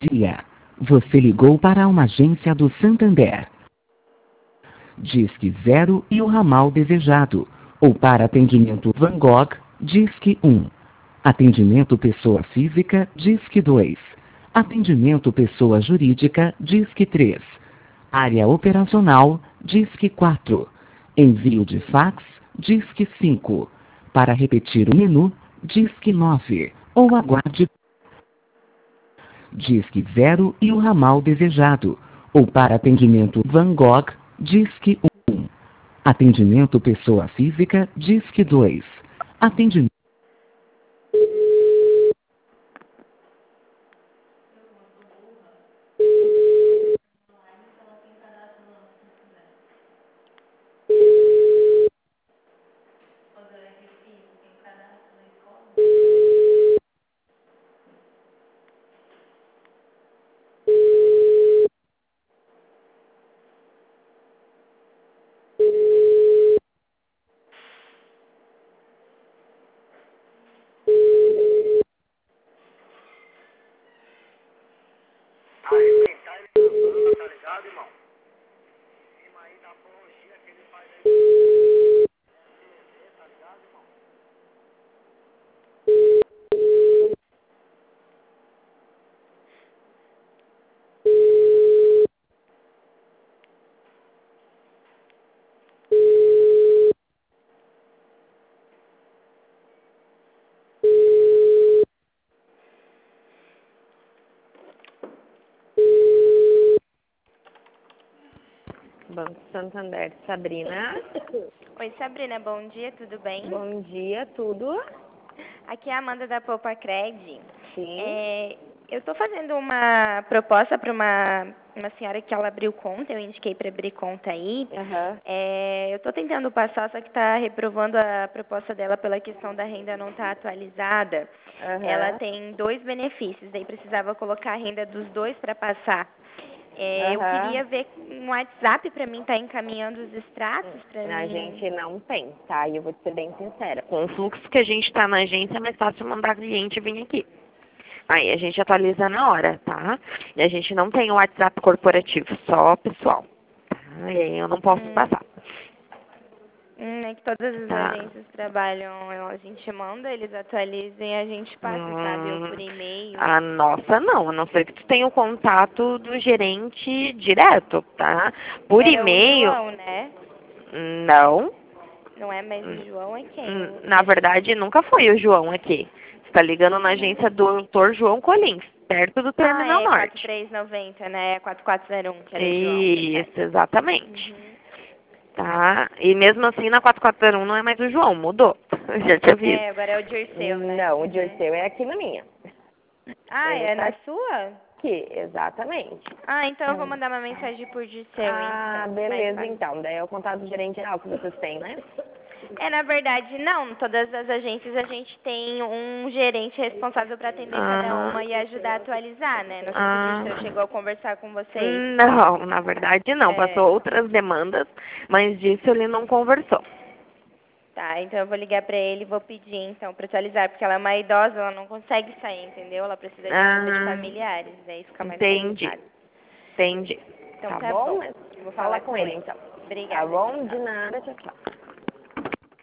dia. Você ligou para uma agência do Santander. Disque 0 e o ramal desejado. Ou para atendimento Van Gogh, Disque 1. Atendimento pessoa física, Disque 2. Atendimento pessoa jurídica, Disque 3. Área operacional, Disque 4. Envio de fax, Disque 5. Para repetir o menu, Disque 9. Ou aguarde. Disque 0 e o ramal desejado. Ou para atendimento Van Gogh, Disque 1. Atendimento pessoa física, Disque 2. Atendimento. Arrebentar ele na tá ligado, irmão? Em cima aí da apologia que ele faz aí. Tá ligado, irmão? Banco Santander, Sabrina. Oi, Sabrina, bom dia, tudo bem? Bom dia, tudo? Aqui é a Amanda da Poupa Cred. Sim. Eu estou fazendo uma proposta para uma senhora que ela abriu conta, eu indiquei para abrir conta aí. Aham. Eu estou tentando passar, só que está reprovando a proposta dela pela questão da renda não estar atualizada. Aham. Ela tem 2 benefícios, daí precisava colocar a renda dos 2 para passar. Eu Aham. queria ver um WhatsApp para mim estar encaminhando os extratos para A mim. gente não tem, tá? E eu vou te ser bem sincera. Com o fluxo que a gente tá na agência, é mais fácil mandar cliente vir aqui. Aí a gente atualiza na hora, tá? E a gente não tem o WhatsApp corporativo, só pessoal. Tá? E aí eu não posso passar. É que todas as Tá. agências trabalham, a gente manda, eles atualizam e a gente passa, sabe? Ou por e-mail. A nossa não, a não ser que tu tenha o contato do gerente direto, tá? Por Era o e-mail, João, né? não. Não é mais o João, é quem? Na verdade, nunca foi o João aqui. Você tá ligando na agência do Dr. João Colins, perto do Terminal é Norte. 4390, né? É 4401, que era o João. Isso, exatamente. Uhum. Tá? E mesmo assim, na 4401 não é mais o João, mudou. Já te aviso. Agora é o Dirceu, né? Não, o Dirceu é aqui na minha. Ele É tá na sua? aqui, exatamente. Então eu vou mandar uma mensagem por Dirceu, então. Beleza, Mais então. Daí é o contato gerente geral que vocês têm, né? Na verdade, não. Todas as agências a gente tem um gerente responsável para atender cada uma e ajudar a atualizar, né? Não sei se o Dirceu chegou a conversar com vocês. Não, na verdade não. Passou outras demandas, mas disso ele não conversou. Tá, então eu vou ligar para ele e vou pedir, então, para atualizar, porque ela é uma idosa, ela não consegue sair, entendeu? Ela precisa de ajuda de familiares, daí fica mais complicado. Entendi. Então Tá bom? Eu vou Fala com ele, então. Obrigada. Tá bom? De nada, tchau, tchau.